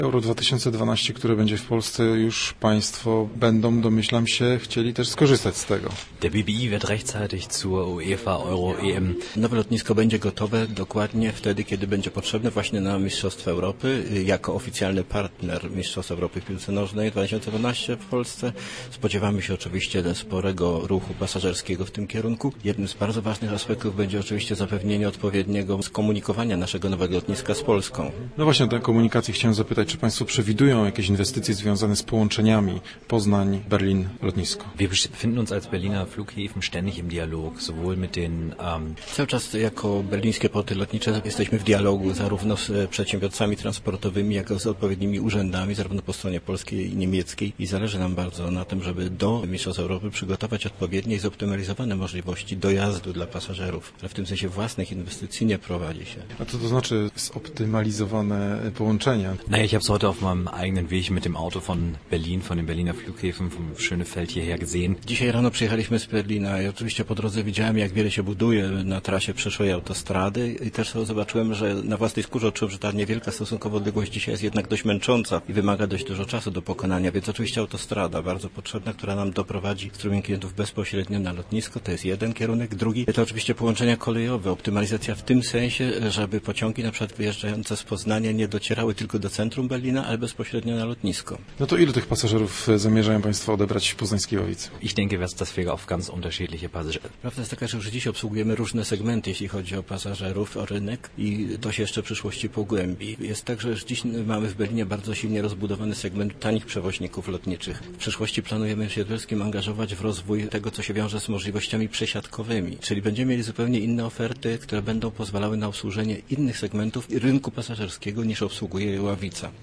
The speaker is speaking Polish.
Euro 2012, które będzie w Polsce, już Państwo będą, domyślam się, chcieli też skorzystać z tego. Der BBI wird rechtzeitig zur UEFA Euro EM. Nowe lotnisko będzie gotowe dokładnie wtedy, kiedy będzie potrzebne właśnie na Mistrzostwa Europy. Jako oficjalny partner Mistrzostw Europy w piłce nożnej 2012 w Polsce spodziewamy się oczywiście sporego ruchu pasażerskiego w tym kierunku. Jednym z bardzo ważnych aspektów będzie oczywiście zapewnienie odpowiedniego skomunikowania naszego nowego lotniska z Polską. No właśnie o tę komunikację chciałem zapytać, czy Państwo przewidują jakieś inwestycje związane z połączeniami Poznań, Berlin, lotnisko? Wir befinden uns als Berliner Flughäfen ständig im Dialog, sowohl mit den Cały czas jako berlińskie porty lotnicze jesteśmy w dialogu zarówno z przedsiębiorcami transportowymi, jak i z odpowiednimi urzędami, zarówno po stronie polskiej i niemieckiej. I zależy nam bardzo na tym, żeby do Mistrzostw Europy przygotować odpowiednie i zoptymalizowane możliwości dojazdu dla pasażerów, ale w tym sensie własnych inwestycji nie prowadzi się. A co to znaczy zoptymalizowane połączenia? Naja, ich habe es heute auf meinem eigenen Weg mit dem Auto von Berlin, von den Berliner Flughäfen, vom Schönefeld hierher gesehen. Dzisiaj rano przyjechaliśmy z Berlina i oczywiście po drodze widziałem, jak wiele się buduje na trasie przyszłej autostrady i też zobaczyłem, że na własnej skórze odczułem, że ta niewielka stosunkowo odległość dzisiaj jest jednak dość męcząca i wymaga dość dużo czasu do pokonania, więc oczywiście autostrada bardzo potrzebna, która nam doprowadzi strumień klientów bezpośrednio na lotnisko, to jest jeden kierunek. Drugi to oczywiście połączenia kolejowe, optymalizacja w tym sensie, żeby pociągi na przykład wyjeżdżające z Poznania nie docierały tylko do centrum Berlina, ale bezpośrednio na lotnisko. No to ilu tych pasażerów zamierzają Państwo odebrać w poznańskiej Ławicy? Ich denke, das wäre auf ganz unterschiedliche Passagiere. Prawda jest taka, że już dziś obsługujemy różne segmenty, jeśli chodzi o pasażerów, o rynek i to się jeszcze w przyszłości pogłębi. Jest tak, że już dziś mamy w Berlinie bardzo silnie rozbudowany segment tanich przewoźników lotniczych. W przyszłości planujemy się przede wszystkim angażować w rozwój tego, co się wiąże z możliwościami przesiadkowymi, czyli będziemy mieli zupełnie inne oferty, które będą pozwalały na obsłużenie innych segmentów rynku pasażerskiego niż obsługuje Ławica.